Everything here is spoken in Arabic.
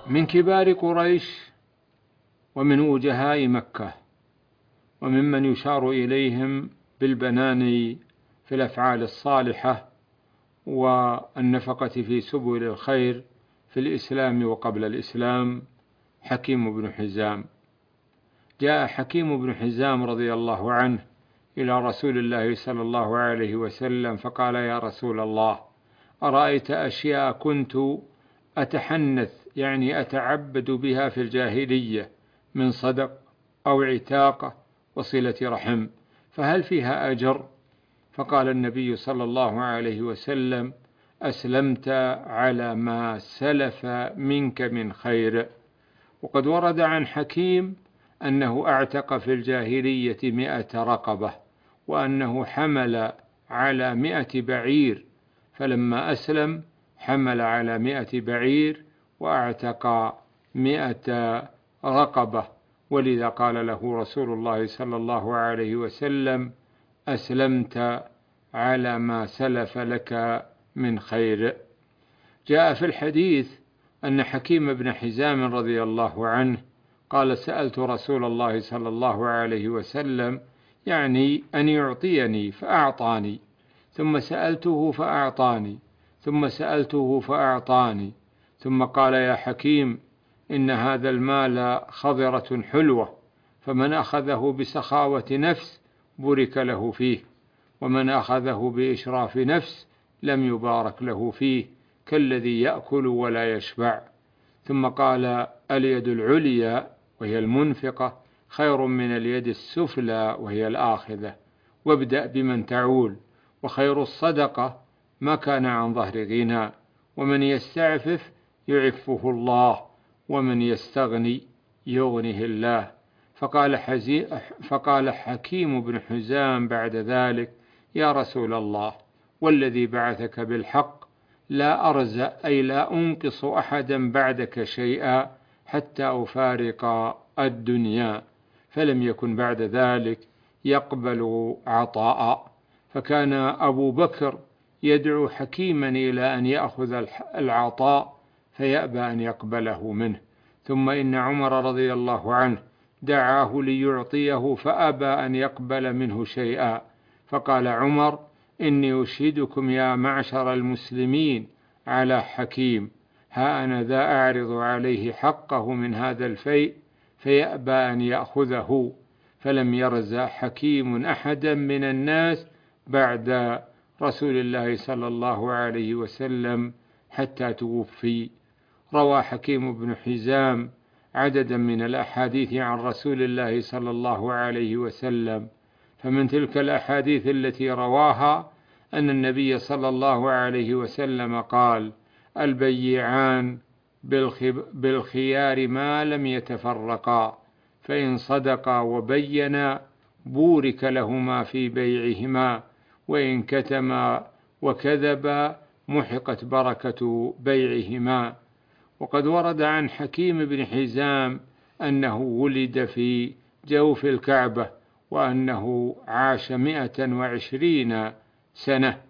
من كبار قريش ومن وجهاء مكة، وممن يشار إليهم بالبنان في الأفعال الصالحة والنفقة في سبل الخير في الإسلام وقبل الإسلام، حكيم بن حزام. جاء حكيم بن حزام رضي الله عنه إلى رسول الله صلى الله عليه وسلم فقال: يا رسول الله، أرأيت أشياء كنت أتحنث يعني أتعبد بها في الجاهلية من صدق أو عتاقة وصلة رحم، فهل فيها أجر؟ فقال النبي صلى الله عليه وسلم: أسلمت على ما سلف منك من خير. وقد ورد عن حكيم أنه أعتق في الجاهلية 100 رقبة، وأنه حمل على 100 بعير، فلما أسلم حمل على 100 بعير وأعتق 100 رقبة، ولذا قال له رسول الله صلى الله عليه وسلم: أسلمت على ما سلف لك من خير. جاء في الحديث أن حكيم بن حزام رضي الله عنه قال: سألت رسول الله صلى الله عليه وسلم يعني أن يعطيني فأعطاني، ثم سألته فأعطاني، ثم سألته فأعطاني، ثم قال: يا حكيم، إن هذا المال خضرة حلوة، فمن أخذه بسخاوة نفس بورك له فيه، ومن أخذه بإشراف نفس لم يبارك له فيه، كالذي يأكل ولا يشبع. ثم قال: اليد العليا وهي المنفقة خير من اليد السفلى وهي الآخذة، وابدأ بمن تعول، وخير الصدقة ما كان عن ظهر غنى، ومن يستعفف يعفه الله، ومن يستغني يغنه الله. فقال حكيم بن حزام بعد ذلك: يا رسول الله، والذي بعثك بالحق، لا أرزأ أي لا أنقص أحدا بعدك شيئا حتى أفارق الدنيا. فلم يكن بعد ذلك يقبل عطاء، فكان أبو بكر يدعو حكيما إلى أن يأخذ العطاء فيأبى أن يقبله منه، ثم إن عمر رضي الله عنه دعاه ليعطيه فأبى أن يقبل منه شيئا، فقال عمر: إني أشهدكم يا معشر المسلمين على حكيم، ها أنا ذا أعرض عليه حقه من هذا الفيء فيأبى أن يأخذه. فلم يرزق حكيم أحدا من الناس بعد رسول الله صلى الله عليه وسلم حتى توفي. روى حكيم بن حزام عددا من الأحاديث عن رسول الله صلى الله عليه وسلم، فمن تلك الأحاديث التي رواها أن النبي صلى الله عليه وسلم قال: البيعان بالخيار ما لم يتفرقا، فإن صدقا وبينا بورك لهما في بيعهما، وإن كتما وكذبا محقت بركة بيعهما. وقد ورد عن حكيم بن حزام أنه ولد في جوف الكعبة، وأنه عاش 120 سنة،